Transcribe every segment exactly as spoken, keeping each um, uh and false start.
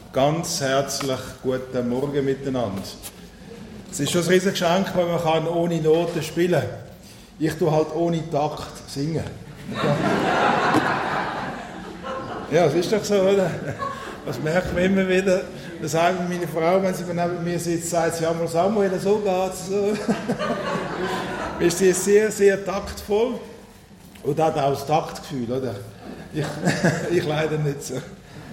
Ganz herzlich guten Morgen miteinander. Es ist schon ein riesiges Geschenk, wenn man kann ohne Noten spielen kann. Ich tue halt ohne Takt singen. Ja, das ist doch so, oder? Das merkt man immer wieder. Das sagt meine Frau, wenn sie neben mir sitzt, sagt sie, ja, mal Samuel, so geht's. So. Ist sie sehr, sehr taktvoll und hat auch das Taktgefühl, oder? Ich, ich leider nicht so.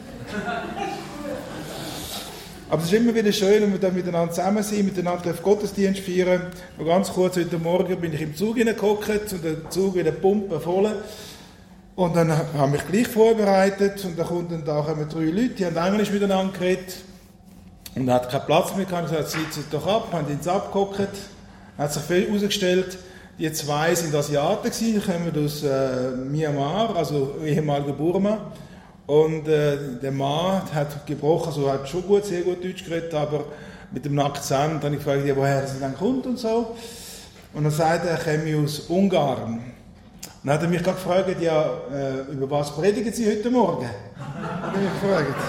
Aber es ist immer wieder schön, wenn wir dann miteinander zusammen sind, miteinander Gottesdienst feiern. Noch ganz kurz, heute Morgen bin ich im Zug hineingehockt und der Zug wieder pumpen voll. Und dann habe ich mich gleich vorbereitet und dann kommen dann da kommen drei Leute, die haben Englisch miteinander geredet. Und er hat keinen Platz mehr gehabt, er hat gesagt, sitzt doch ab, haben ins abgehockt. Hat sich herausgestellt, die zwei sind Asiaten gewesen, kommen aus äh, Myanmar, also ehemaliger Burma. Und äh, der Mann hat gebrochen, also hat schon gut, sehr gut Deutsch geredet, aber mit dem Akzent. Dann habe ich gefragt, woher er dann kommt und so. Und dann sagte er, er komme aus Ungarn. Und dann hat er mich gefragt, ja, äh, über was predigen Sie heute Morgen? Hat er mich gefragt.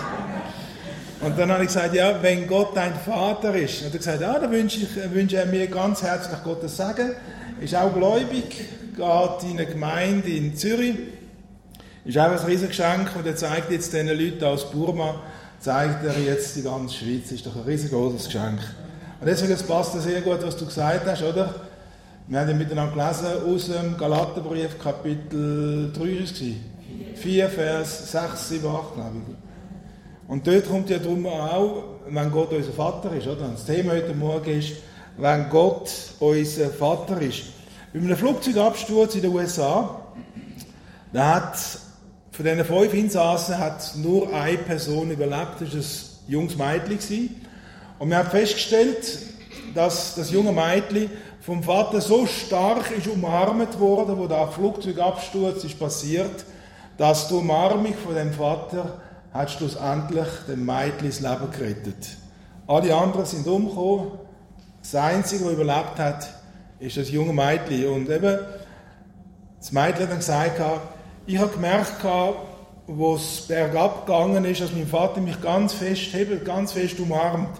Und dann habe ich gesagt, ja, wenn Gott dein Vater ist. Und er hat gesagt, ja, dann wünsche, ich, wünsche er mir ganz herzlich Gottes Segen. Ist auch gläubig, geht in eine Gemeinde in Zürich. Ist auch ein riesiges Geschenk und er zeigt jetzt diesen Leuten aus Burma, zeigt er jetzt die ganze Schweiz. Das ist doch ein riesengroßes Geschenk. Und deswegen passt das sehr gut, was du gesagt hast, oder? Wir haben ja miteinander gelesen aus dem Galaterbrief, Kapitel drei war es. vier, Vers sechs, sieben, acht, glaube ich. Und dort kommt ja darum auch, wenn Gott unser Vater ist, oder? Das Thema heute Morgen ist, wenn Gott unser Vater ist. Bei einem Flugzeugabsturz in den U S A, da hat von diesen fünf Insassen hat nur eine Person überlebt, das war ein junges Mädchen. Und wir haben festgestellt, dass das junge Mädchen vom Vater so stark ist umarmt worden, wo der Flugzeugabsturz ist passiert, dass die Umarmung von dem Vater hat schlussendlich dem Mädchen das Leben gerettet. Alle anderen sind umgekommen. Das Einzige, was überlebt hat, ist das junge Mädchen. Und eben, das Mädchen hat dann gesagt, ich habe gemerkt, wo es bergab gegangen ist, dass mein Vater mich ganz fest hebt, ganz fest umarmt.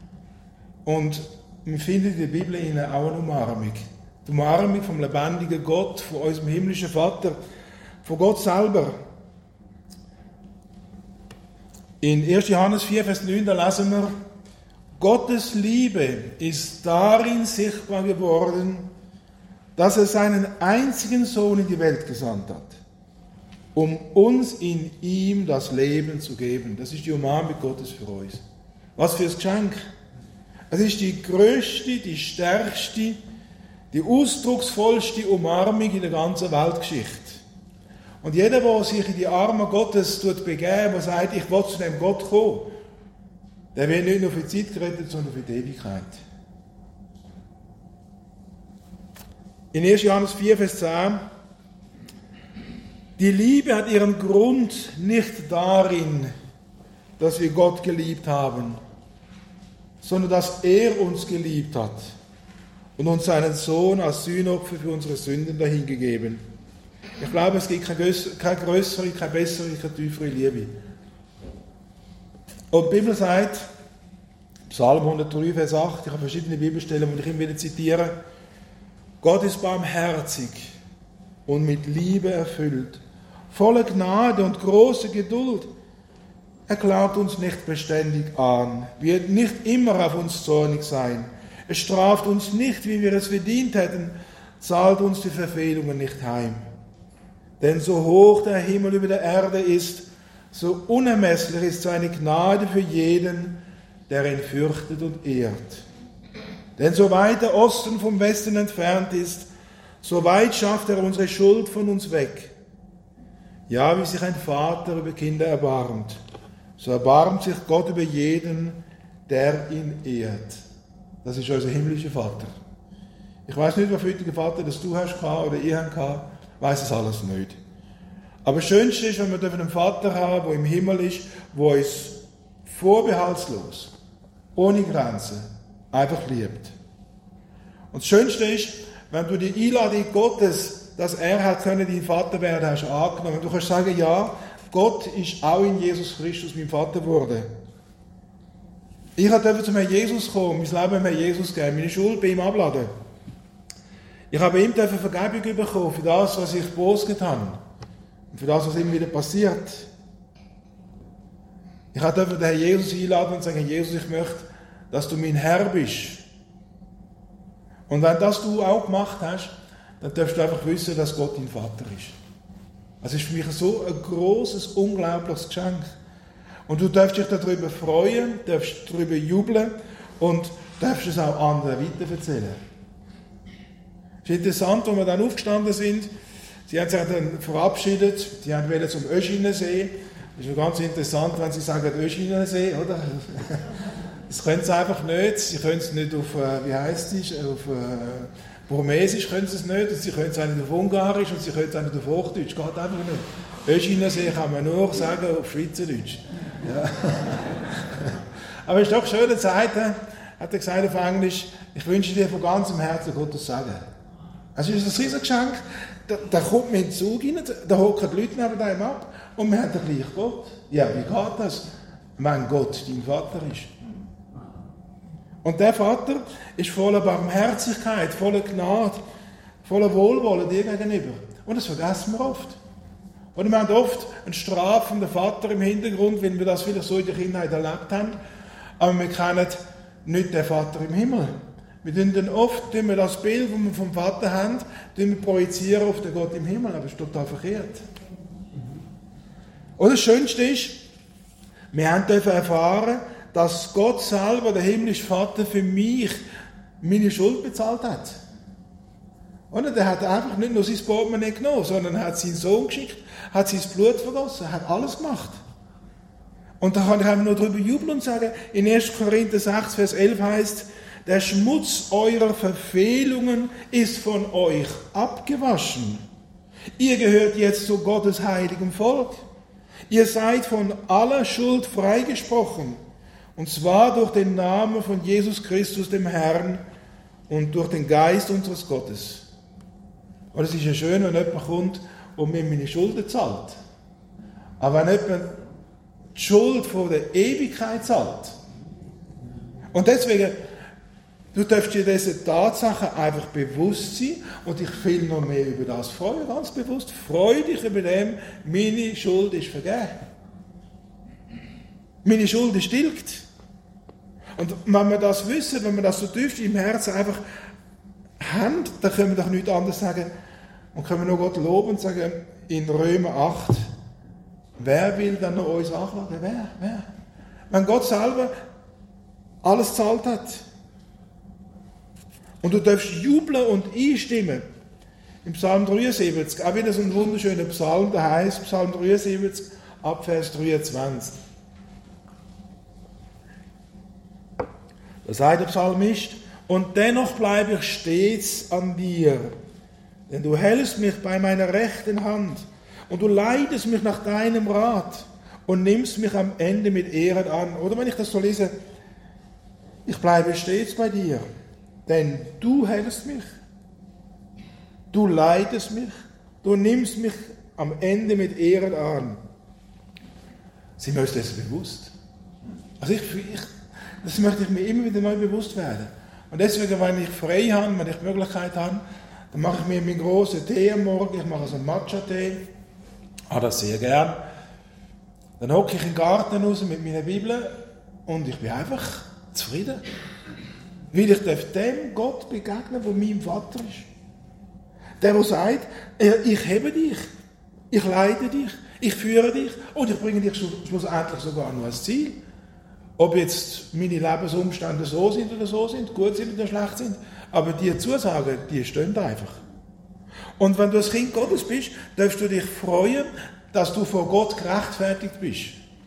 Und wir finden in der Bibel auch eine Umarmung. Die Umarmung vom lebendigen Gott, von unserem himmlischen Vater, von Gott selber. In erster Johannes vier, Vers neun, da lesen wir, Gottes Liebe ist darin sichtbar geworden, dass er seinen einzigen Sohn in die Welt gesandt hat, um uns in ihm das Leben zu geben. Das ist die Umarmung Gottes für uns. Was für ein Geschenk! Es ist die größte, die stärkste, die ausdrucksvollste Umarmung in der ganzen Weltgeschichte. Und jeder, der sich in die Arme Gottes begeben, der sagt, ich will zu dem Gott kommen, der wird nicht nur für die Zeit gerettet, sondern für die Ewigkeit. In erster Johannes vier, Vers zehn, die Liebe hat ihren Grund nicht darin, dass wir Gott geliebt haben, sondern dass er uns geliebt hat und uns seinen Sohn als Sühnopfer für unsere Sünden dahingegeben. Ich glaube, es gibt keine größere, keine bessere, keine tiefere Liebe. Und die Bibel sagt, Psalm hundertdrei, Vers acht, ich habe verschiedene Bibelstellen, die ich immer wieder zitiere, Gott ist barmherzig und mit Liebe erfüllt, voller Gnade und großer Geduld. Er klagt uns nicht beständig an, wird nicht immer auf uns zornig sein. Er straft uns nicht, wie wir es verdient hätten, zahlt uns die Verfehlungen nicht heim. Denn so hoch der Himmel über der Erde ist, so unermesslich ist seine Gnade für jeden, der ihn fürchtet und ehrt. Denn so weit der Osten vom Westen entfernt ist, so weit schafft er unsere Schuld von uns weg. Ja, wie sich ein Vater über Kinder erbarmt, so erbarmt sich Gott über jeden, der ihn ehrt. Das ist unser himmlischer Vater. Ich weiß nicht, was für einen Vater das du hast oder ihr habt, weiß es alles nicht. Aber das Schönste ist, wenn wir einen Vater haben, der im Himmel ist, der uns vorbehaltslos, ohne Grenzen, einfach liebt. Und das Schönste ist, wenn du die Einladung Gottes, dass er hat können, dein Vater werden, hast angenommen. Du kannst sagen, ja, Gott ist auch in Jesus Christus mein Vater geworden. Ich durfte zum Herrn Jesus kommen, mein Leben dem Herrn Jesus geben, meine Schuld bei ihm abladen. Ich habe ihm Vergebung bekommen für das, was ich böse getan habe. Und für das, was immer wieder passiert. Ich durfte den Herrn Jesus einladen und sagen, Jesus, ich möchte, dass du mein Herr bist. Und wenn das du auch gemacht hast, dann darfst du einfach wissen, dass Gott dein Vater ist. Das ist für mich so ein grosses, unglaubliches Geschenk. Und du darfst dich darüber freuen, darfst darüber jubeln und darfst es auch anderen weiterverzählen. Es ist interessant, als wir dann aufgestanden sind, sie haben sich dann verabschiedet, sie wollten zum Öschinensee. Das ist ganz interessant, wenn sie sagen Öschinensee, oder? Das können sie einfach nicht. Sie können es nicht auf, wie heisst es, auf äh, Burmesisch können sie es nicht, und sie können es auch nicht auf Ungarisch und sie können es auch nicht auf Hochdeutsch. Geht einfach nicht. Öschinensee kann man nur sagen auf Schweizerdeutsch. Ja. Aber es ist doch schöne Zeit, hat er gesagt auf Englisch, ich wünsche dir von ganzem Herzen Gottes Segen. Also ist das ein Riesengeschenk. Da, da kommt man in den Zug rein, da hocken die Leute neben einem ab und wir haben den gleichen Gott. Ja, wie geht das, wenn Gott dein Vater ist? Und der Vater ist voller Barmherzigkeit, voller Gnade, voller Wohlwollen dir gegenüber. Und das vergessen wir oft. Und wir haben oft einen strafenden Vater im Hintergrund, weil wir das vielleicht so in der Kindheit erlebt haben. Aber wir kennen nicht den Vater im Himmel. Wir tun dann oft tun wir das Bild, das wir vom Vater haben, tun wir projizieren auf den Gott im Himmel. Aber das ist total verkehrt. Und das Schönste ist, wir haben dürfen erfahren, dass Gott selber, der himmlische Vater, für mich meine Schuld bezahlt hat. Und er hat einfach nicht nur sein Portemonnaie genommen, sondern er hat seinen Sohn geschickt, hat sein Blut vergossen, er hat alles gemacht. Und da kann ich einfach nur darüber jubeln und sagen, in erster Korinther sechs, Vers elf heißt, der Schmutz eurer Verfehlungen ist von euch abgewaschen. Ihr gehört jetzt zu Gottes heiligem Volk. Ihr seid von aller Schuld freigesprochen. Und zwar durch den Namen von Jesus Christus, dem Herrn, und durch den Geist unseres Gottes. Und es ist ja schön, wenn jemand kommt und mir meine Schulden zahlt. Aber wenn jemand die Schuld von der Ewigkeit zahlt. Und deswegen, du darfst dir diese Tatsache einfach bewusst sein und dich viel noch mehr über das freuen, ganz bewusst. Freu dich über dem, meine Schuld ist vergeben. Meine Schuld ist tilgt. Und wenn wir das wissen, wenn wir das so tief im Herzen einfach haben, dann können wir doch nichts anderes sagen und können wir nur Gott loben und sagen, in Römer acht, wer will dann noch uns anklagen? Wer? Wer? Wenn Gott selber alles gezahlt hat. Und du darfst jubeln und einstimmen. Im Psalm dreiundsiebzig, auch wieder so ein wunderschöner Psalm, der heißt Psalm dreiundsiebzig, ab Vers dreiundzwanzig. Da sagt der Psalmist, und dennoch bleibe ich stets an dir, denn du hältst mich bei meiner rechten Hand und du leitest mich nach deinem Rat und nimmst mich am Ende mit Ehren an. Oder wenn ich das so lese, ich bleibe stets bei dir, denn du hältst mich, du leitest mich, du nimmst mich am Ende mit Ehren an. Sie mir ist das bewusst. Also ich, ich Das möchte ich mir immer wieder neu bewusst werden. Und deswegen, wenn ich frei habe, wenn ich die Möglichkeit habe, dann mache ich mir meinen grossen Tee am Morgen, ich mache so einen Matcha-Tee, habe das sehr gern. Dann hocke ich in den Garten raus mit meiner Bibel und ich bin einfach zufrieden. Weil ich darf dem Gott begegnen, der mein Vater ist. Der, der sagt, ich hebe dich, ich leite dich, ich führe dich und ich bringe dich schlussendlich sogar noch ans Ziel. Ob jetzt meine Lebensumstände so sind oder so sind, gut sind oder schlecht sind, aber die Zusagen, die stehen einfach. Und wenn du ein Kind Gottes bist, darfst du dich freuen, dass du vor Gott gerechtfertigt bist.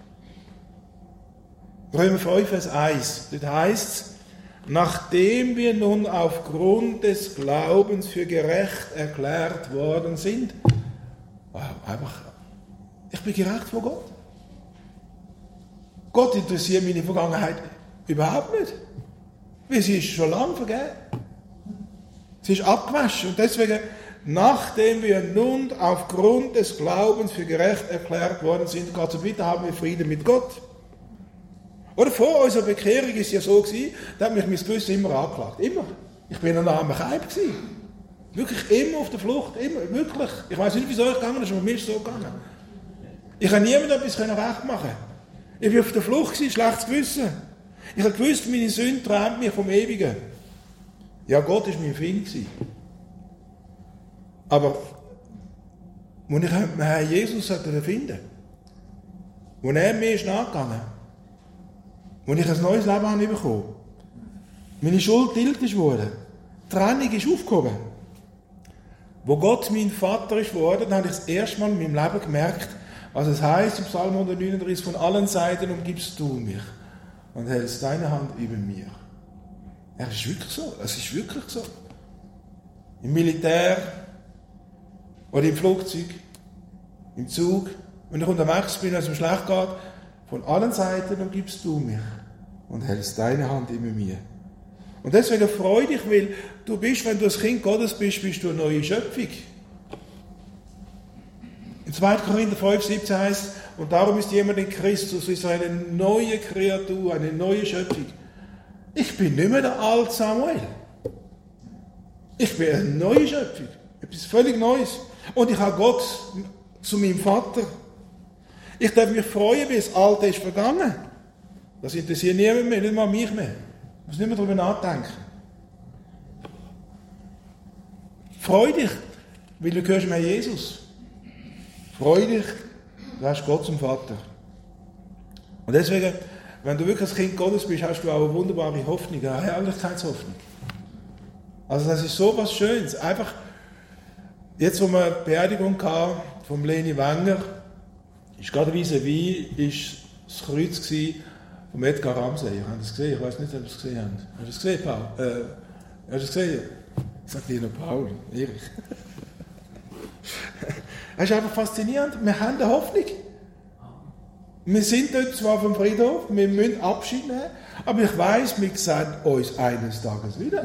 Römer fünf, Vers eins, dort heißt es, nachdem wir nun aufgrund des Glaubens für gerecht erklärt worden sind, wow, einfach, ich bin gerecht vor Gott. Gott interessiert meine Vergangenheit überhaupt nicht. Weil sie ist schon lange vergeben. Sie ist abgewaschen. Und deswegen, nachdem wir nun aufgrund des Glaubens für gerecht erklärt worden sind, Gott so bitte, haben wir Frieden mit Gott. Oder vor unserer Bekehrung war es ja so, gewesen, da hat mich mein Gewissen immer angeklagt. Immer. Ich bin ein armer Kaib gewesen. Wirklich immer auf der Flucht. Immer. Wirklich. Ich weiß nicht, wie es euch gegangen ist, aber mir ist es so gegangen. Ich habe niemandem etwas recht machen. Ich war auf der Flucht gewesen, schlechtes Gewissen. Ich habe gewusst, meine Sünde trennt mich vom Ewigen. Ja, Gott war mein Feind gewesen. Aber, als ich Herrn Jesus finden, als er mir ist nachgegangen, als ich ein neues Leben habe bekommen, meine Schuld tilgt wurde, die Trennung ist aufgehoben. Wo Gott mein Vater ist geworden, dann habe ich das erste Mal in meinem Leben gemerkt, was es heisst im Psalm hundertneununddreißig, von allen Seiten umgibst du mich und hältst deine Hand über mir. Er ist wirklich so, es ist wirklich so. Im Militär oder im Flugzeug, im Zug, wenn ich unterwegs bin, als es mir schlecht geht, von allen Seiten umgibst du mich und hältst deine Hand über mir. Und deswegen freu dich, weil du bist, wenn du ein Kind Gottes bist, bist du eine neue Schöpfung. In zweiter Korinther fünf, siebzehn heißt, und darum ist jemand in Christus, ist eine neue Kreatur, eine neue Schöpfung. Ich bin nicht mehr der alte Samuel. Ich bin eine neue Schöpfung. Etwas völlig Neues. Und ich habe Gott zu meinem Vater. Ich darf mich freuen, weil das Alte ist vergangen. Das interessiert niemand mehr, nicht mal mich mehr. Ich muss nicht mehr darüber nachdenken. Freu dich, weil du gehörst mit Jesus. Freu dich, du hast Gott zum Vater. Und deswegen, wenn du wirklich ein Kind Gottes bist, hast du auch eine wunderbare Hoffnung, eine Herrlichkeitshoffnung. Also das ist so was Schönes. Einfach, jetzt wo wir eine Beerdigung hatten vom Leni Wenger, ist gerade vis-à-vis ist das Kreuz gewesen vom Edgar Ramsay. Ich habe das gesehen, ich weiß nicht, ob ihr es gesehen habt. Hast du es gesehen, Paul? Äh, hast du es gesehen? Ich sage dir noch Paul, Erich. Es ist einfach faszinierend. Wir haben eine Hoffnung. Wir sind dort zwar vom Friedhof, wir müssen Abschied nehmen, aber ich weiss, wir sehen uns eines Tages wieder.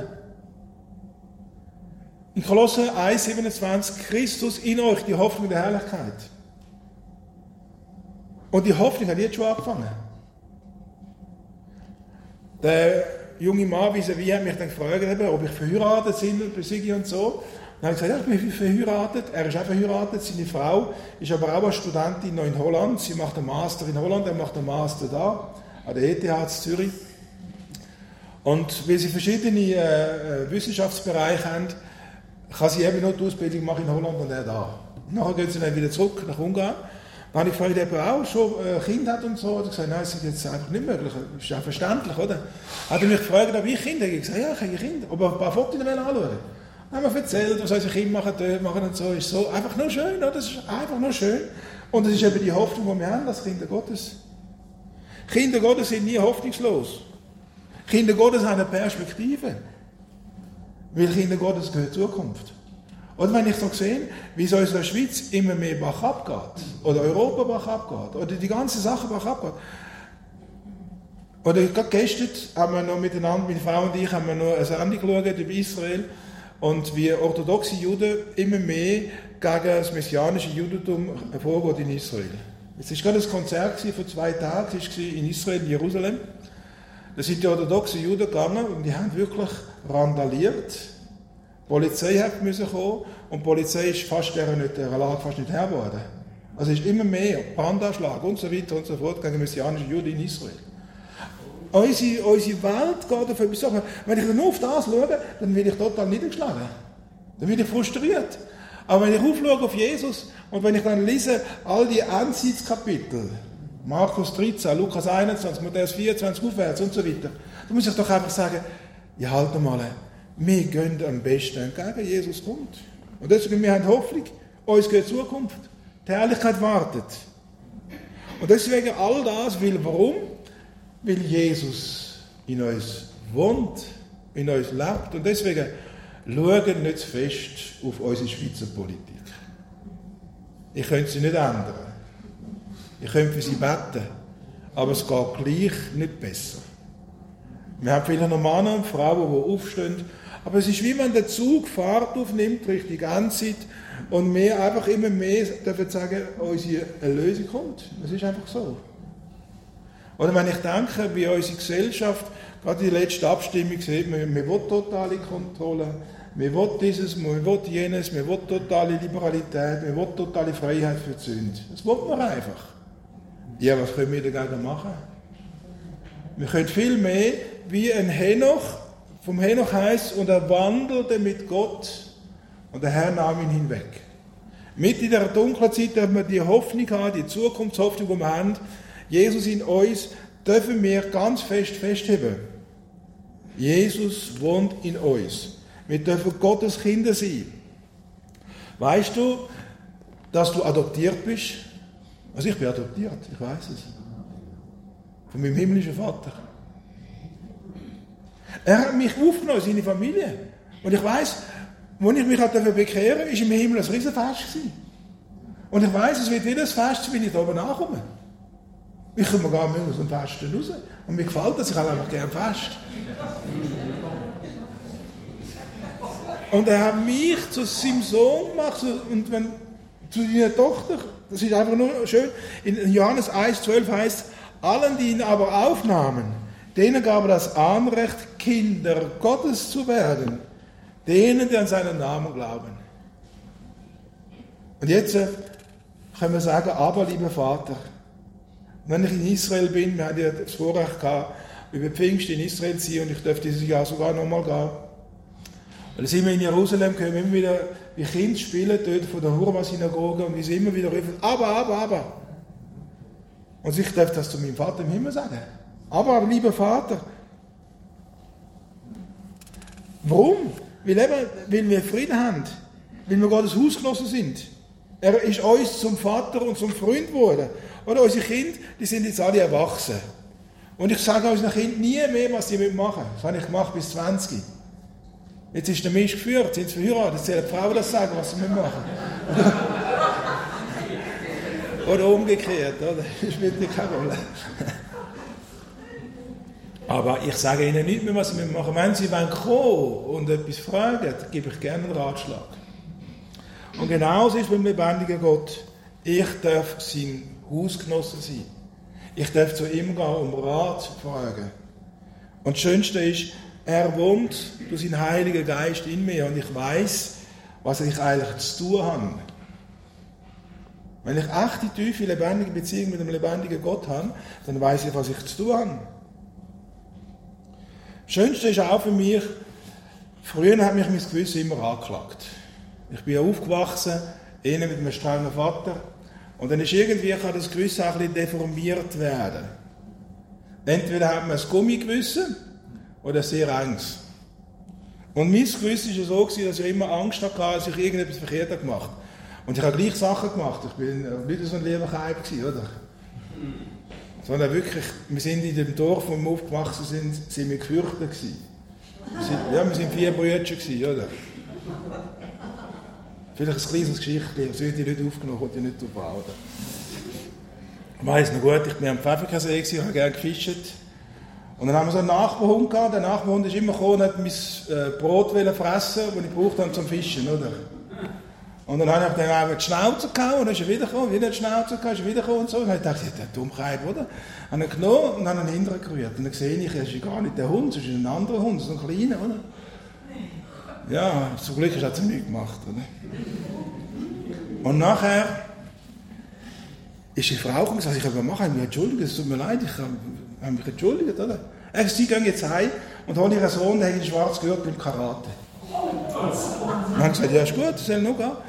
In Kolosser eins, siebenundzwanzig, Christus in euch, die Hoffnung der Herrlichkeit. Und die Hoffnung hat jetzt schon angefangen. Der junge Mann vis-à-vis hat mich dann gefragt, ob ich verheiratet bin und so. Dann habe ich gesagt, ja, ich bin verheiratet. Er ist auch verheiratet. Seine Frau ist aber auch eine Studentin noch in Holland. Sie macht einen Master in Holland, er macht einen Master da, an der E T H in Zürich. Und weil sie verschiedene äh, Wissenschaftsbereiche haben, kann sie eben nur die Ausbildung machen in Holland und er da. Und nachher gehen sie dann wieder zurück nach Ungarn. Dann habe ich gefragt, ob er auch schon ein Kind hat und so. Er hat gesagt, nein, das ist jetzt einfach nicht möglich. Das ist ja verständlich, oder? Er hat mich gefragt, ob ich Kinder habe. Ich habe gesagt, ja, ich habe Kinder. Aber ein paar Fotos anschauen. Dann haben wir erzählt, was unsere Kinder machen, dort machen und so. Ist so einfach nur schön, oder? Das ist einfach nur schön. Und das ist eben die Hoffnung, die wir haben, als Kinder Gottes. Kinder Gottes sind nie hoffnungslos. Kinder Gottes haben eine Perspektive. Weil Kinder Gottes gehört Zukunft. Oder wenn ich so sehe, wie es in unserer Schweiz immer mehr Bach abgeht, oder Europa Bach abgeht, oder die ganze Sache Bach abgeht. Oder gerade gestern haben wir noch miteinander, meine Frau und ich, haben wir noch eine Sendung geschaut über Israel und wie orthodoxe Juden immer mehr gegen das messianische Judentum vorgehen in Israel. Es war gerade ein Konzert vor zwei Tagen, es war in Israel, in Jerusalem. Da sind die orthodoxen Juden gegangen und die haben wirklich randaliert. Die Polizei hat müssen kommen und die Polizei ist fast der, nicht, der Lage fast nicht Herr geworden. Also es ist immer mehr Brandanschlag und so weiter und so fort gegen messianische Juden in Israel. Unsere, unsere Welt geht auf etwas Sachen. Wenn ich nur auf das schaue, dann bin ich total niedergeschlagen. Dann bin ich frustriert. Aber wenn ich aufschaue auf Jesus und wenn ich dann lese, all die Endzeitskapitel, Markus dreizehn, Lukas einundzwanzig, Matthäus vierundzwanzig aufwärts und so weiter, dann muss ich doch einfach sagen, ja halt mal, wir gehen am besten entgegen, Jesus kommt. Und deswegen, wir haben Hoffnung, uns geht Zukunft. Die Herrlichkeit wartet. Und deswegen all das, weil warum? Weil Jesus in uns wohnt, in uns lebt. Und deswegen schauen nicht zu fest auf unsere Schweizer Politik. Ich könnte sie nicht ändern. Ich könnte für sie beten. Aber es geht gleich nicht besser. Wir haben vielleicht noch Männer und Frauen, die aufstehen. Aber es ist wie wenn der Zug Fahrt aufnimmt, Richtung Endzeit, und wir einfach immer mehr dürfen sagen, unsere Erlösung kommt. Es ist einfach so. Oder wenn ich denke, wie unsere Gesellschaft, gerade die letzte Abstimmung sieht, man, man will totale Kontrolle, man will dieses, man will jenes, man will totale Liberalität, man will totale Freiheit für die Sünde. Das will man einfach. Ja, was können wir dagegen machen? Wir können viel mehr wie ein Henoch, vom Henoch heisst, und er wandelte mit Gott und der Herr nahm ihn hinweg. Mit in der dunklen Zeit dürfen wir die Hoffnung haben, die Zukunftshoffnung, die wir haben, Jesus in uns, dürfen wir ganz fest festheben. Jesus wohnt in uns. Wir dürfen Gottes Kinder sein. Weißt du, dass du adoptiert bist? Also ich bin adoptiert, ich weiß es. Von meinem himmlischen Vater. Er hat mich aufgenommen, seine Familie. Und ich weiss, als ich mich bekehren durfte, war im Himmel ein Riesenfest. Und ich weiss, es wird jedes Fest, wenn ich da oben ankomme. Ich komme gar nicht aus dem Festen raus. Und mir gefällt das, ich habe einfach gerne Fest. Und er hat mich zu seinem Sohn gemacht, und wenn, zu seiner Tochter. Das ist einfach nur schön. In Johannes eins zwölf heißt, allen, die ihn aber aufnahmen, denen gab er das Anrecht, Kinder Gottes zu werden. Denen, die an seinen Namen glauben. Und jetzt äh, können wir sagen, aber lieber Vater, wenn ich in Israel bin, wir hatten ja das Vorrecht gehabt, über Pfingst in Israel zu sein, und ich darf dieses Jahr sogar nochmal gehen. Und dann sind wir in Jerusalem, können wir immer wieder wie Kinder spielen, dort von der Hurma-Synagoge, und wir sind immer wieder rufen, aber, aber, aber. Und ich darf das zu meinem Vater im Himmel sagen. Aber, aber lieber Vater. Warum? Weil, eben, weil wir Frieden haben. Weil wir Gottes Hausgenossen sind. Er ist uns zum Vater und zum Freund geworden. Oder unsere Kinder, die sind jetzt alle erwachsen. Und ich sage unseren Kindern nie mehr, was sie machen müssen. Das habe ich gemacht bis zwanzig. Jetzt ist der Mensch geführt, sind sie verheiratet. Jetzt sollen die Frauen das sagen, was sie machen müssen. Oder umgekehrt, oder? Das spielt nicht keine Rolle. Aber ich sage ihnen nicht mehr, was sie machen müssen. Wenn sie kommen und etwas fragen, gebe ich gerne einen Ratschlag. Und genauso ist es beim lebendigen Gott. Ich darf sein Hausgenosse sein. Ich darf zu ihm gehen, um Rat zu fragen. Und das Schönste ist, er wohnt durch seinen Heiligen Geist in mir und ich weiß, was ich eigentlich zu tun habe. Wenn ich echte, tiefe, lebendige Beziehung mit dem lebendigen Gott habe, dann weiß ich, was ich zu tun habe. Das Schönste ist auch für mich, früher hat mich mein Gewissen immer angeklagt. Ich bin ja aufgewachsen, eher mit einem strengen Vater. Und dann ist irgendwie, kann das Gewissen auch ein bisschen deformiert werden. Entweder hat man ein Gummigewissen oder sehr Angst. Und mein Gewissen war so, dass ich immer Angst hatte, dass ich irgendetwas verkehrt gemacht habe. Und ich habe gleich Sachen gemacht. Ich war nicht so ein lieber Keib, oder? Sondern wirklich, wir sind in dem Dorf, wo wir aufgewachsen sind, sind wir gefürchtet gewesen. Wir sind, ja, wir sind vier Brüder gewesen, oder? Vielleicht ein kleines Geschichtchen, das wird ich nicht aufgenommen, konnte ich nicht aufbauen. Ich weiss noch gut, ich war am Pfäffikasee, ich habe gerne gefischt. Und dann haben wir so einen Nachbarhund gehabt, der Nachbarhund ist immer gekommen und hat mein Brot fressen, das ich gebraucht habe zum Fischen, oder? Und dann habe ich dann einfach die Schnauze gehauen, und dann ist er wieder gekommen, wieder die Schnauze gehauen, ist er wieder gekommen und so. Und dann habe ich gedacht, der Dummkeit, oder? Habe ihn genommen und dann ihn hinterher gerührt. Und dann sehe ich, es ist gar nicht der Hund, es ist ein anderer Hund, so ein kleiner, oder? Ja, zum Glück hat es ihm nichts gemacht, oder? Und nachher ist die Frau gekommen und gesagt, ich habe gemacht, ich habe mich entschuldigt, es tut mir leid, ich habe mich entschuldigt, oder? Er sie gehen jetzt heim und holen ihren Sohn, der hat einen schwarzen Gürtel im Karate. Und dann haben gesagt, ja, ist gut, das soll noch gehen.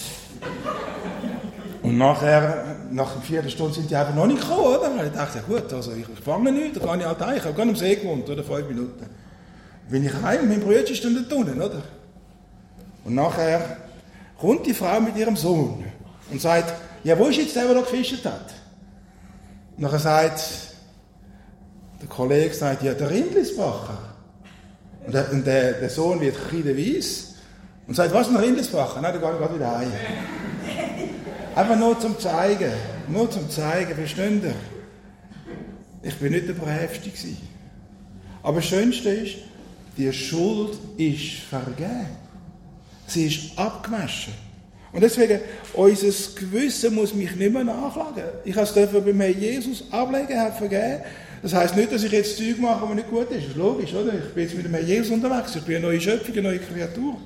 Und nachher, nach einer Viertelstunde sind die einfach noch nicht gekommen, oder? Und ich dachte, ja gut, also ich fange nicht, da kann ich halt heim. Ich habe gar am See gewohnt, oder? Fünf Minuten. Dann bin ich heim, mein Brüder ist dann da unten, oder? Und nachher kommt die Frau mit ihrem Sohn und sagt, ja, wo ist jetzt der, der da gefischt hat? Und nachher sagt der Kollege, sagt, ja, der Rindlisbacher. Und der, und der, der Sohn wird kreideweiss und sagt, was, ein Rindlisbacher? Nein, der geht gerade wieder heim. Einfach nur zum Zeigen, nur zum Zeigen, versteht ihr? Ich bin nicht der Brävste gewesen. Aber das Schönste ist, die Schuld ist vergeben. Sie ist abgewaschen. Und deswegen, unser Gewissen muss mich nicht mehr nachschlagen. Ich habe es bei mir Jesus ablegen, hat vergeben. Das heisst nicht, dass ich jetzt Zeug mache, was nicht gut ist. Das ist logisch, oder? Ich bin jetzt mit dem Herrn Jesus unterwegs. Ich bin eine neue Schöpfung, eine neue Kreatur.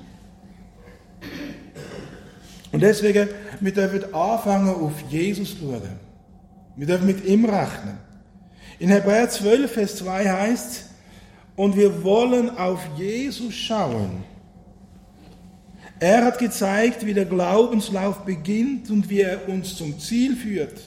Und deswegen, wir dürfen anfangen, auf Jesus zu schauen. Wir dürfen mit ihm rechnen. In Hebräer zwölf, Vers zwei heißt, und wir wollen auf Jesus schauen. Er hat gezeigt, wie der Glaubenslauf beginnt und wie er uns zum Ziel führt.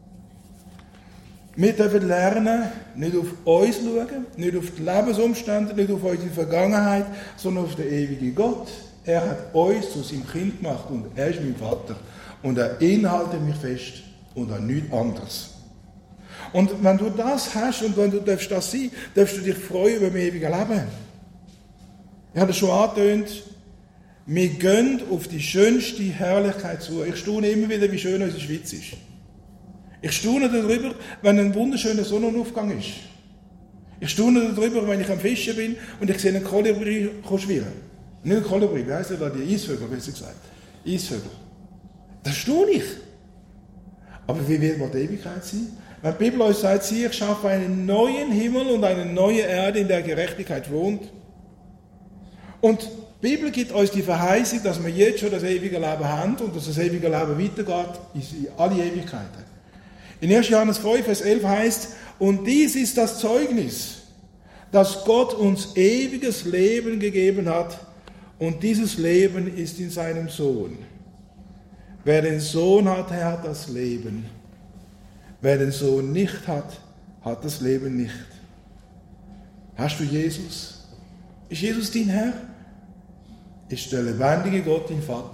Wir dürfen lernen, nicht auf uns schauen, nicht auf die Lebensumstände, nicht auf unsere Vergangenheit, sondern auf den ewigen Gott. Er hat uns zu seinem Kind gemacht und er ist mein Vater. Und er inhaltet mich fest und an nichts anderes. Und wenn du das hast und wenn du das sein darfst, darfst du dich freuen über das ewige Leben. Ich habe das schon angetönt. Wir gehen auf die schönste Herrlichkeit zu. Ich staune immer wieder, wie schön unsere Schweiz ist. Ich staune darüber, wenn ein wunderschöner Sonnenaufgang ist. Ich staune darüber, wenn ich am Fischen bin und ich sehe einen Kolibri schwirren. Nicht ein Kolibri, wie heisst der da? Die Eisvögel, besser gesagt. Eisvögel. Das staune ich. Aber wie wird wohl die Ewigkeit sein? Wenn die Bibel uns sagt, sie, ich schaffe einen neuen Himmel und eine neue Erde, in der Gerechtigkeit wohnt. Und die Bibel gibt uns die Verheißung, dass wir jetzt schon das ewige Leben haben und dass das ewige Leben weitergeht in alle Ewigkeiten. In erster Johannes fünf, Vers elf heißt, und dies ist das Zeugnis, dass Gott uns ewiges Leben gegeben hat und dieses Leben ist in seinem Sohn. Wer den Sohn hat, der hat das Leben. Wer den Sohn nicht hat, hat das Leben nicht. Hast du Jesus? Ist Jesus dein Herr? Ist der lebendige Gott dein Vater?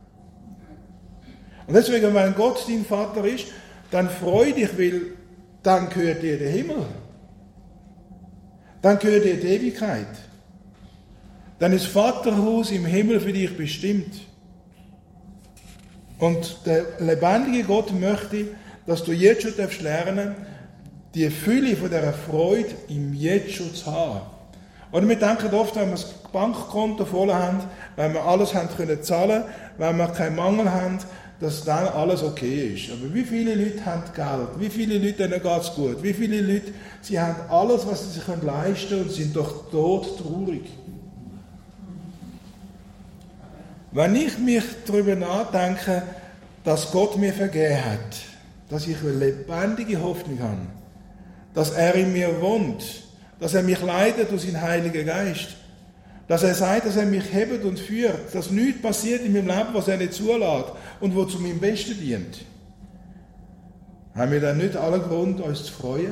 Und deswegen, wenn Gott dein Vater ist, dann freu dich, weil dann gehört dir der Himmel. Dann gehört dir die Ewigkeit. Dann ist Vaterhaus im Himmel für dich bestimmt. Und der lebendige Gott möchte, dass du jetzt schon lernen darfst, die Fülle von dieser Freude im Jetzt schon zu haben. Oder wir denken oft, wenn wir das Bankkonto voll haben, wenn wir alles haben können zahlen, wenn wir keinen Mangel haben, dass dann alles okay ist. Aber wie viele Leute haben Geld? Wie viele Leute, denen geht es gut? Wie viele Leute, sie haben alles, was sie sich leisten können und sind doch todtraurig. Wenn ich mich darüber nachdenke, dass Gott mir vergeben hat, dass ich eine lebendige Hoffnung habe, dass er in mir wohnt, dass er mich leitet durch seinen Heiligen Geist, dass er sagt, dass er mich hebt und führt, dass nichts passiert in meinem Leben, was er nicht zulässt und was zu meinem Besten dient. Haben wir dann nicht alle Grund, uns zu freuen?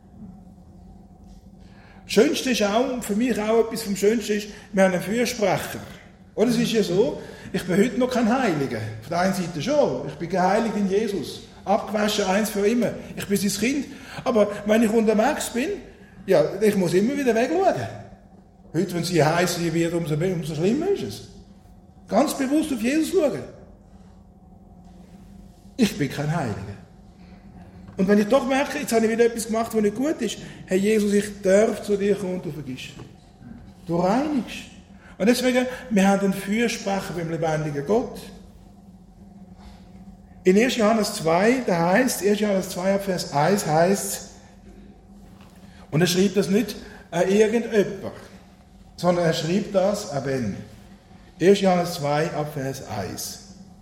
Das Schönste ist auch, für mich auch etwas vom Schönsten ist, wir haben einen Fürsprecher. Oder es ist ja so, ich bin heute noch kein Heiliger. Auf der einen Seite schon, ich bin geheiligt in Jesus. Abgewaschen eins für immer. Ich bin sein Kind. Aber wenn ich unterwegs bin, ja, ich muss immer wieder wegschauen. Heute, wenn sie heiß wird, umso, umso schlimmer ist es. Ganz bewusst auf Jesus schauen. Ich bin kein Heiliger. Und wenn ich doch merke, jetzt habe ich wieder etwas gemacht, was nicht gut ist, Herr Jesus, ich darf zu dir kommen und du vergisst. Du reinigst. Und deswegen, wir haben einen Fürsprecher beim lebendigen Gott. In erster Johannes zwei, da heißt, erster Johannes zwei, Vers eins heißt, und er schrieb das nicht an irgendjemand, sondern er schrieb das an Ben. erster Johannes zwei, Vers eins.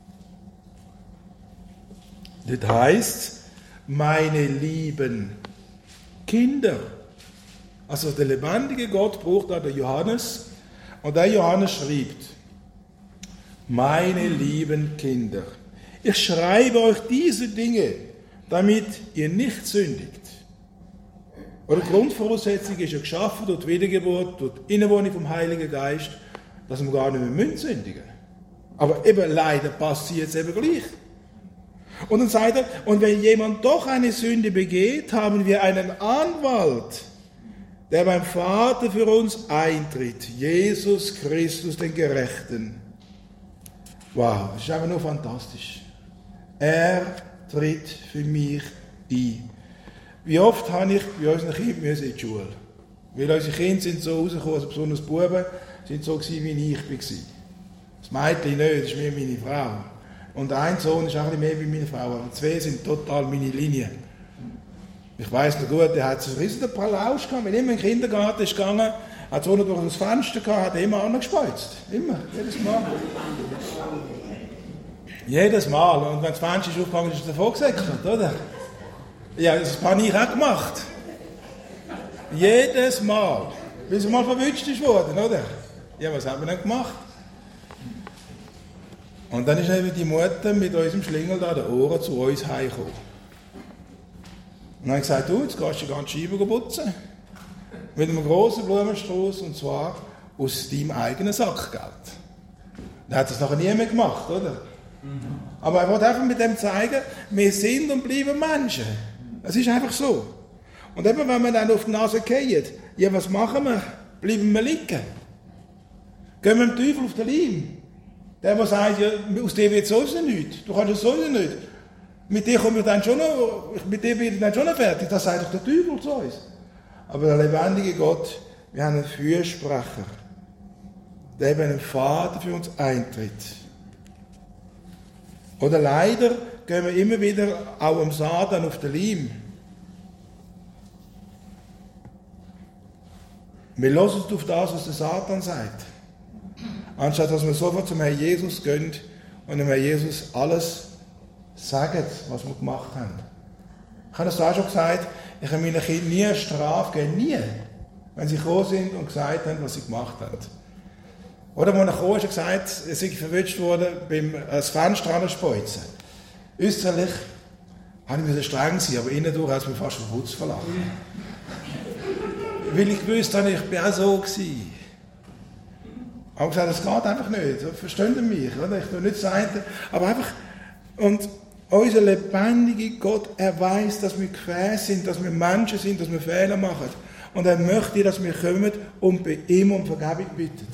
Das heißt, meine lieben Kinder. Also der lebendige Gott braucht da den Johannes. Und der Johannes schreibt, meine lieben Kinder, ich schreibe euch diese Dinge, damit ihr nicht sündigt. Oder die Grundvoraussetzung ist ja geschaffen durch die Wiedergeburt, durch die Innenwohnung vom Heiligen Geist, dass wir gar nicht mehr sündigen müssen. Aber eben leider passiert es eben gleich. Und dann sagt er, und wenn jemand doch eine Sünde begeht, haben wir einen Anwalt, der beim Vater für uns eintritt, Jesus Christus, den Gerechten. Wow, das ist einfach nur fantastisch. Er tritt für mich ein. Wie oft habe ich bei unseren Kindern in die Schule? Weil unsere Kinder sind so rausgekommen, also besonders die Buben, sind so gewesen, wie ich war. Das Mädchen nicht, das ist mehr meine Frau. Und ein Sohn ist auch ein bisschen mehr wie meine Frau, aber zwei sind total meine Linie. Ich weiss noch gut, der hat so einen riesigen Plausch gehabt. Wenn immer in den Kindergarten ist gegangen, hat es unten durch das Fenster gehabt, hat er immer angespeuzt. Immer, jedes Mal. Jedes Mal. Und wenn das Fenster ist aufgegangen, ist es davon gesäckelt, oder? Ja, das habe ich auch gemacht. Jedes Mal. Bis er mal verwünscht ist worden, oder? Ja, was haben wir denn gemacht? Und dann ist eben die Mutter mit unserem Schlingel da den Ohren zu uns heimgekommen. Und dann habe ich gesagt, du, jetzt gehst du die ganze Scheibe putzen. Mit einem grossen Blumenstrauß, und zwar aus deinem eigenen Sackgeld. Dann hat er es nachher nie mehr gemacht, oder? Mhm. Aber er wollte einfach mit dem zeigen, wir sind und bleiben Menschen. Es ist einfach so. Und eben, wenn wir dann auf die Nase fallen, ja, was machen wir? Bleiben wir liegen? Gehen wir dem Teufel auf den Leim? Der, der sagt, ja, aus dir wird sowieso nichts. Du kannst es sowieso nicht. Mit dir komme ich dann schon noch, mit dir bin ich dann schon noch fertig. Das sagt doch der Teufel zu uns. Aber der lebendige Gott, wir haben einen Fürsprecher, der eben einen Vater für uns eintritt. Oder leider gehen wir immer wieder auch am Satan auf den Leim. Wir hören auf das, was der Satan sagt. Anstatt dass wir sofort zum Herrn Jesus gehen und dem Herrn Jesus alles sagen, was wir gemacht haben. Ich habe das auch schon gesagt, ich habe meinen Kindern nie eine Strafe gegeben, nie. Wenn sie gekommen sind und gesagt haben, was sie gemacht haben. Oder als er kam, ist er gesagt, er sei verwünscht worden beim das Fenster anspeuzen. Äußerlich habe ich mir streng sein, aber innen durch hat es mir fast vom Putz verlassen. Weil ich gewusst habe, ich bin auch so gewesen. Ich habe gesagt, das geht einfach nicht. Verstehen Sie mich? Oder? Ich will nicht sagen, aber einfach, und unser lebendiger Gott, er weiß, dass wir Gefäße sind, dass wir Menschen sind, dass wir Fehler machen. Und er möchte, dass wir kommen und bei ihm um Vergebung bitten.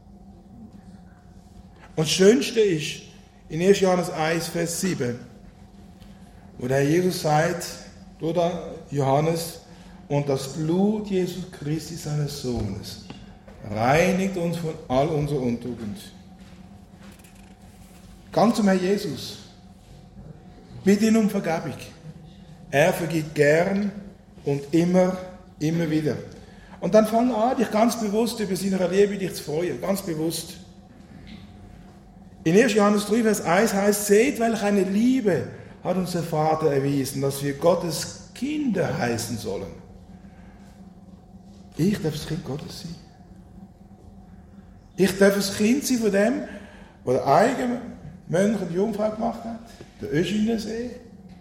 Und das Schönste ist, in erster Johannes eins, Vers sieben, wo der Herr Jesus sagt, oder Johannes, und das Blut Jesus Christi, seines Sohnes, reinigt uns von all unserer Untugend. Gang zum Herrn Jesus. Bitte ihn um Vergebung. Er vergibt gern und immer, immer wieder. Und dann fang an, dich ganz bewusst über seine Liebe dich zu freuen. Ganz bewusst. In erster Johannes drei, Vers eins heißt, seht, welch eine Liebe hat uns der Vater erwiesen, dass wir Gottes Kinder heißen sollen. Ich darf das Kind Gottes sein. Ich darf das Kind sein von dem, was der eigene Mönch und Jungfrau gemacht hat, der Öschinensee.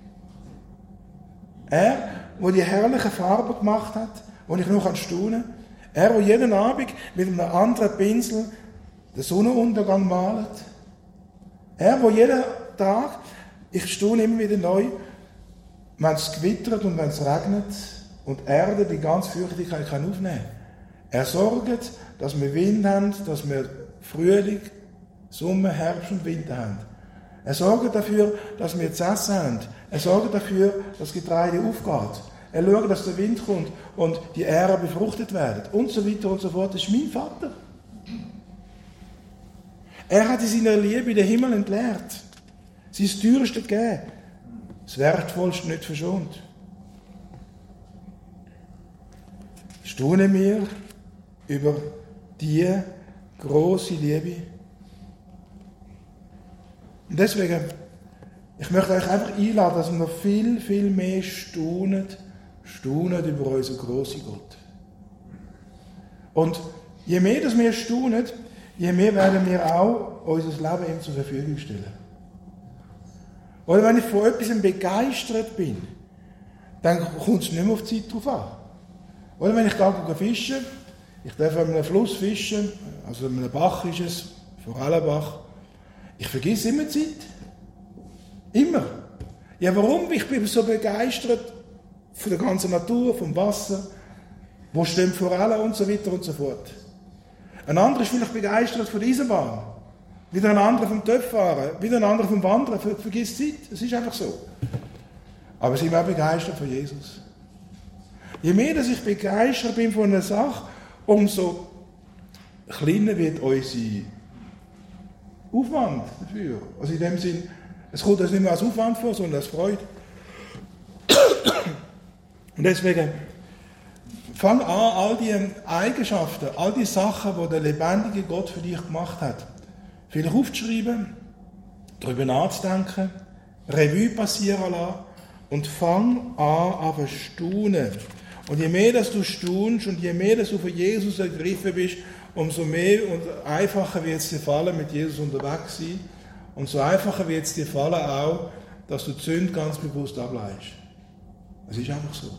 Er, der die herrlichen Farben gemacht hat, wo ich noch staunen kann. Er, der jeden Abend mit einem anderen Pinsel den Sonnenuntergang malt. Er, der jeden Tag, ich staune immer wieder neu, wenn es gewittert und wenn es regnet und die Erde die ganze Feuchtigkeit kann aufnehmen kann. Er sorgt, dass wir Wind haben, dass wir Frühling, Sommer, Herbst und Winter haben. Er sorgt dafür, dass wir zu essen haben. Er sorgt dafür, dass das Getreide aufgeht. Er schaut, dass der Wind kommt und die Ähren befruchtet werden. Und so weiter und so fort. Das ist mein Vater. Er hat in seiner Liebe den Himmel entleert. Sein Teuerste gegeben. Das Wertvollste nicht verschont. Staunen wir über diese grosse Liebe. Und deswegen, ich möchte euch einfach einladen, dass wir noch viel, viel mehr staunen, staunen über unseren grossen Gott. Und je mehr dass wir staunen, je mehr werden wir auch unser Leben ihm zur Verfügung stellen. Oder wenn ich von etwas begeistert bin, dann kommt es nicht mehr auf die Zeit drauf an. Oder wenn ich gehe fischen, ich darf an einem Fluss fischen, also an einem Bach ist es, Forellenbach, ich vergesse immer die Zeit. Immer. Ja, warum? Ich bin so begeistert von der ganzen Natur, vom Wasser, wo stehen Forellen und so weiter und so fort. Ein anderer ist vielleicht begeistert von der Eisenbahn. Wieder ein anderer vom Töpffahren, wieder ein anderer vom Wandern, ver vergiss Zeit. Es ist einfach so. Aber sind wir auch begeistert von Jesus. Je mehr dass ich begeistert bin von einer Sache, umso kleiner wird unser Aufwand dafür. Also in dem Sinn, es kommt uns nicht mehr als Aufwand vor, sondern als Freude. Und deswegen fang an, all die Eigenschaften, all die Sachen, die der lebendige Gott für dich gemacht hat, vielleicht aufzuschreiben, darüber nachzudenken, Revue passieren lassen und fang an, an staunen. Und je mehr dass du staunst und je mehr dass du von Jesus ergriffen bist, umso mehr und einfacher wird es dir fallen, mit Jesus unterwegs zu sein. Und so einfacher wird es dir fallen auch, dass du die Sünde ganz bewusst ableihst. Es ist einfach so.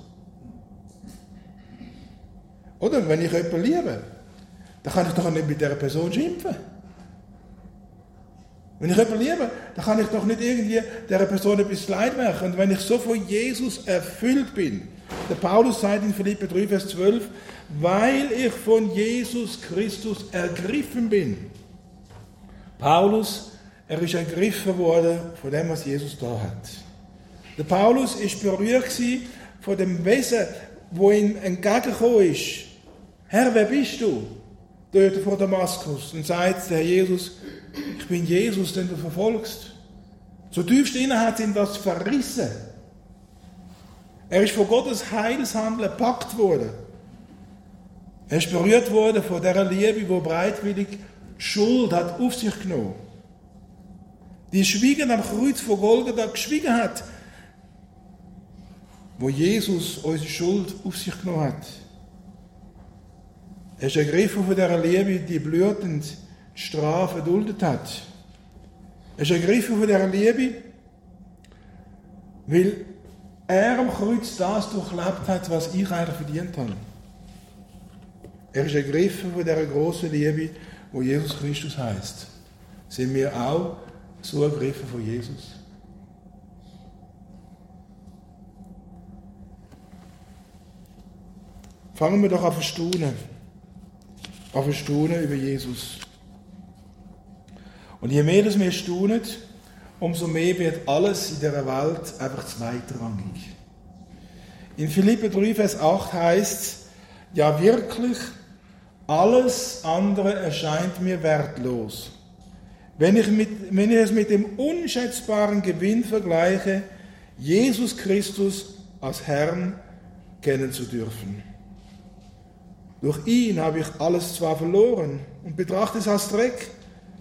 Oder wenn ich jemanden liebe, dann kann ich doch nicht mit dieser Person schimpfen. Wenn ich jemanden liebe, dann kann ich doch nicht irgendwie dieser Person etwas leid machen. Und wenn ich so von Jesus erfüllt bin, der Paulus sagt in Philipper drei, Vers zwölf, weil ich von Jesus Christus ergriffen bin. Paulus, er ist ergriffen worden von dem, was Jesus da hat. Der Paulus ist berührt von dem Wesen, wo ihm entgegengekommen ist. Herr, wer bist du? Dort vor Damaskus. Und sagt der Herr Jesus, ich bin Jesus, den du verfolgst. So tiefst innen hat ihn das verrissen. Er ist von Gottes Heilshandeln gepackt worden. Er ist berührt worden von dieser Liebe, die bereitwillig Schuld hat auf sich genommen. Die schwiegen am Kreuz von Golgatha geschwiegen hat, wo Jesus unsere Schuld auf sich genommen hat. Er ist ergriffen von dieser Liebe, die blutend die Strafe erduldet hat. Er ist ergriffen von dieser Liebe, weil er am Kreuz das durchlebt hat, was ich eigentlich verdient habe. Er ist ergriffen von dieser grossen Liebe, wo Jesus Christus heisst. Sind wir auch so ergriffen von Jesus? Fangen wir doch an zu staunen. An zu staunen über Jesus. Und je mehr das wir staunen, umso mehr wird alles in dieser Welt einfach zweitrangig. In Philipper drei, Vers acht heißt es, ja wirklich, alles andere erscheint mir wertlos. Wenn ich, mit, wenn ich es mit dem unschätzbaren Gewinn vergleiche, Jesus Christus als Herrn kennen zu dürfen. Durch ihn habe ich alles zwar verloren und betrachte es als Dreck,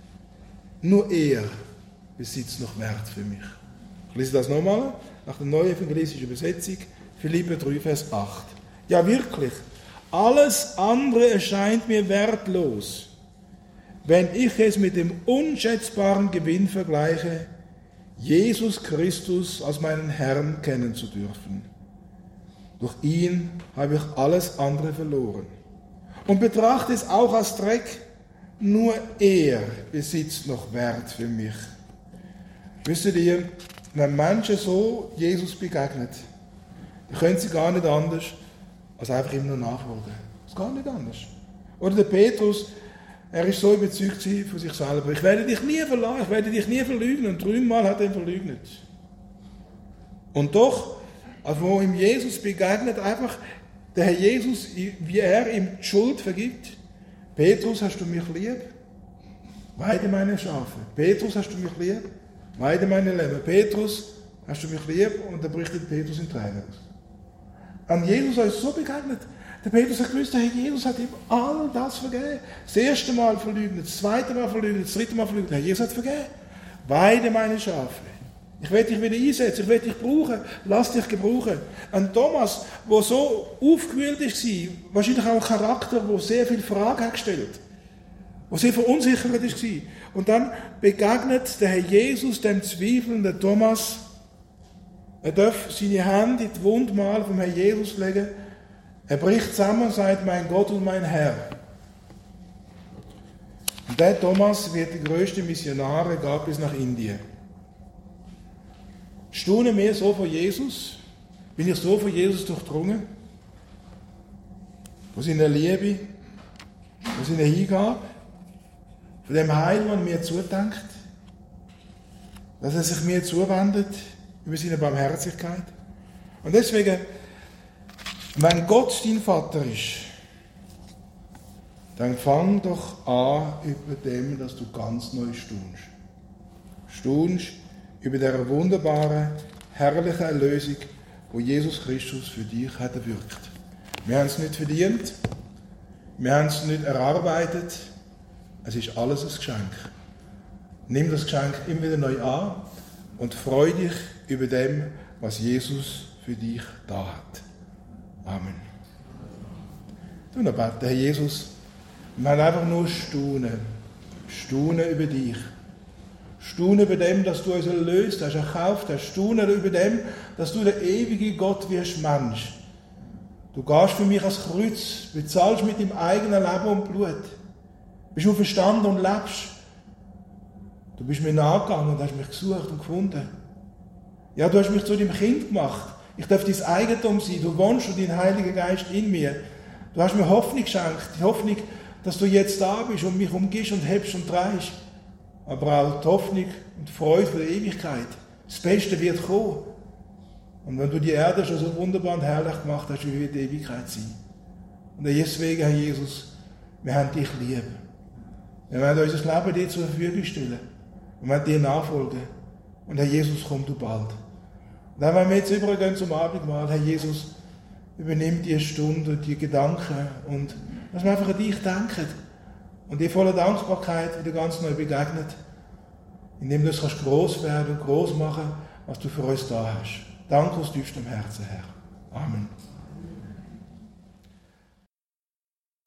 nur er besitzt noch Wert für mich. Ich lese das nochmal, nach der neuen evangelistischen Übersetzung, Philipper drei, Vers acht. Ja wirklich, alles andere erscheint mir wertlos, wenn ich es mit dem unschätzbaren Gewinn vergleiche, Jesus Christus als meinen Herrn kennen zu dürfen. Durch ihn habe ich alles andere verloren. Und betrachte es auch als Dreck, nur er besitzt noch Wert für mich. Wisst ihr, wenn Menschen so Jesus begegnet, dann können sie gar nicht anders, als einfach ihm nur nachfolgen. Das ist gar nicht anders. Oder der Petrus, er ist so überzeugt von sich selber. Ich werde dich nie verlassen, ich werde dich nie verleugnen. Und dreimal hat er ihn verleugnet. Und doch, als wo ihm Jesus begegnet, einfach der Herr Jesus, wie er ihm die Schuld vergibt. Petrus, hast du mich lieb? Weide meine Schafe. Petrus, hast du mich lieb? Weide meine Lämmer. Petrus, hast du mich lieb? Und dann bricht Petrus in Tränen aus. An Jesus ist so begegnet. Der Petrus hat gewusst, der Herr Jesus hat ihm all das vergeben. Das erste Mal verleugnet, das zweite Mal verleugnet, das dritte Mal verleugnet. Der Herr Jesus hat vergeben. Weide meine Schafe. Ich werde dich wieder einsetzen, ich werde dich brauchen, lass dich gebrauchen. Ein Thomas, der so aufgewühlt war, wahrscheinlich auch ein Charakter, der sehr viele Fragen hat gestellt, der sehr verunsichert war. Und dann begegnet der Herr Jesus dem zweifelnden Thomas. Er darf seine Hand in die Wundmal vom Herrn Jesus legen. Er bricht zusammen und sagt, mein Gott und mein Herr. Und der Thomas wird der größte Missionar, gab bis nach Indien. Staunen wir so von Jesus? Bin ich so von Jesus durchdrungen? Von seiner Liebe, von seiner Hingabe, von dem Heil, das mir zudenkt, dass er sich mir zuwendet über seine Barmherzigkeit. Und deswegen, wenn Gott dein Vater ist, dann fang doch an über dem, dass du ganz neu staunst. Staunst über diese wunderbare, herrliche Erlösung, wo Jesus Christus für dich hat erwirkt. Wir haben es nicht verdient, wir haben es nicht erarbeitet, es ist alles ein Geschenk. Nimm das Geschenk immer wieder neu an und freu dich über dem, was Jesus für dich da hat. Amen. Und dann beten, Herr Jesus, wir haben einfach nur staunen, staunen über dich. Staunen über dem, dass du uns erlöst hast, erkauft hast. Staunen über dem, dass du der ewige Gott wirst, Mensch. Du gehst für mich ans Kreuz, bezahlst mit deinem eigenen Leben und Blut. Bist auferstanden und lebst. Du bist mir nachgegangen und hast mich gesucht und gefunden. Ja, du hast mich zu deinem Kind gemacht. Ich darf dein Eigentum sein. Du wohnst und dein Heiliger Geist in mir. Du hast mir Hoffnung geschenkt. Die Hoffnung, dass du jetzt da bist und mich umgibst und hebst und drehst. Aber auch die Hoffnung und die Freude für die Ewigkeit. Das Beste wird kommen. Und wenn du die Erde schon so wunderbar und herrlich gemacht hast, wie wird die Ewigkeit sein? Und deswegen, Herr Jesus, wir haben dich lieb. Wir werden unser Leben dir zur Verfügung stellen. Wir werden dir nachfolgen. Und Herr Jesus, komm du bald. Und dann, wenn wir jetzt übergehen zum Abendmahl, Herr Jesus, übernimm die Stunde und die Gedanken und dass wir einfach an dich denken und dir voller Dankbarkeit wieder ganz neu begegnet, indem du es kannst gross werden und gross machen, was du für uns da hast. Danke aus tiefstem Herzen, Herr. Amen.